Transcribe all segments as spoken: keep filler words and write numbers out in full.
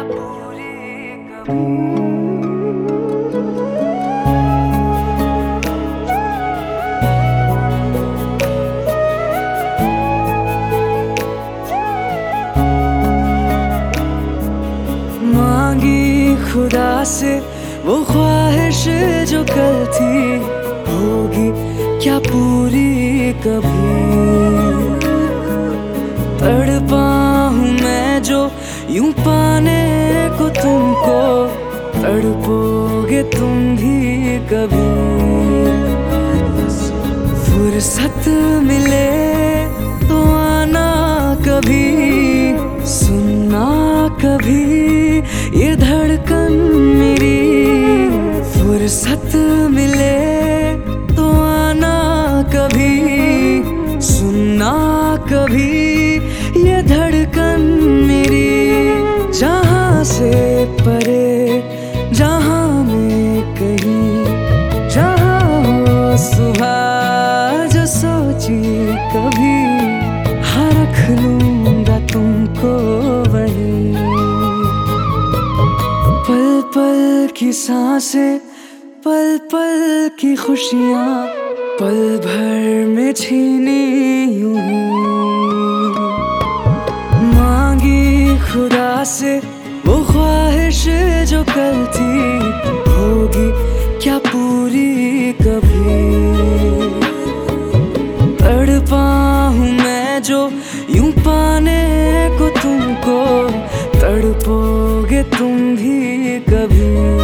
पूरी कभी। मांगी खुदा से वो ख्वाहिश जो कल थी, होगी क्या पूरी कभी। तड़पा हूँ मैं जो यूं पाने को तुमको, तड़पोगे तुम भी कभी। फुर्सत मिले तो आना कभी, सुनना कभी ये धड़कन मेरी। फुर्सत मिले तो आना कभी, सुनना कभी ये धड़कन मेरी। जहाँ से परे जहाँ में कहीं, जहाँ हो सुबह जो सोची कभी, हाँ रख लूँगा तुमको वहीं। पल पल की सांसें, पल पल की खुशियाँ, पल भर में छीनी यूं ही। मांगी खुदा से वो ख्वाहिश जो कल थी, होगी क्या पूरी कभी। तड़पा हूँ मैं जो यूं पाने को तुमको, तड़पोगे तुम भी कभी।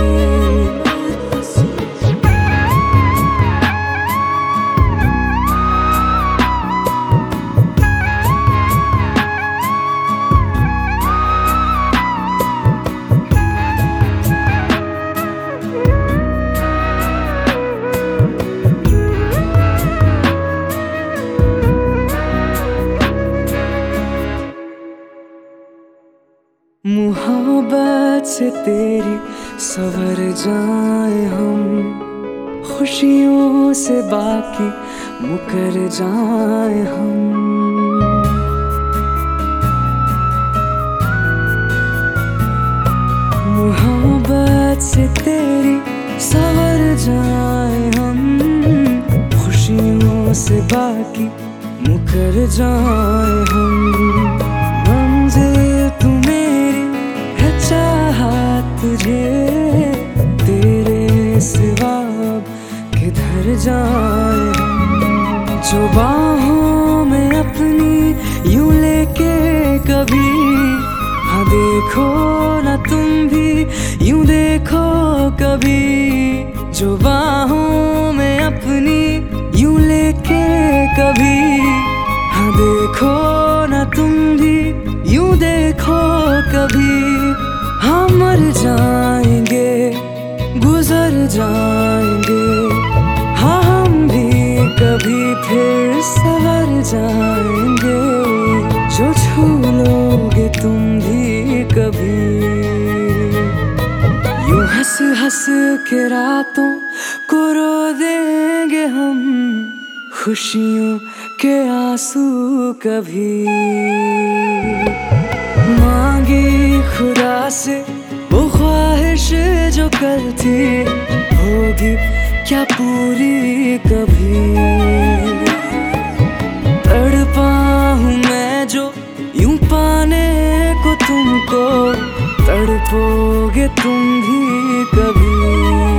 मोहब्बत से तेरी सवर जाए हम, खुशियों से बाकी मुकर जाए हम। मोहब्बत से तेरी सवर जाए हम, खुशियों से बाकी मुकर जाए हम। मंजिल तू मेरी है, चाहत तुझे तेरे सिवा किधर जाए हम। जो बाहों में अपनी यूं लेके कभी, हाँ देखो ना तुम भी यूं देखो कभी। जो बाहों में अपनी यूं लेके कभी, हाँ देखो ना तुम भी यूं देखो कभी। हम मर जाएंगे, गुजर जाएंगे, हाँ हम भी कभी फिर संवर जाएंगे। जो छू लोगे तुम भी कभी। यूं हंस हंस के रातों को रो देंगे हम, खुशियों के आंसू कभी। मांगी खुदा से वो ख्वाहिश जो कल थी, होगी क्या पूरी कभी। तड़पा हूँ मैं जो यूं पाने को तुमको, तड़पोगे तुम भी कभी।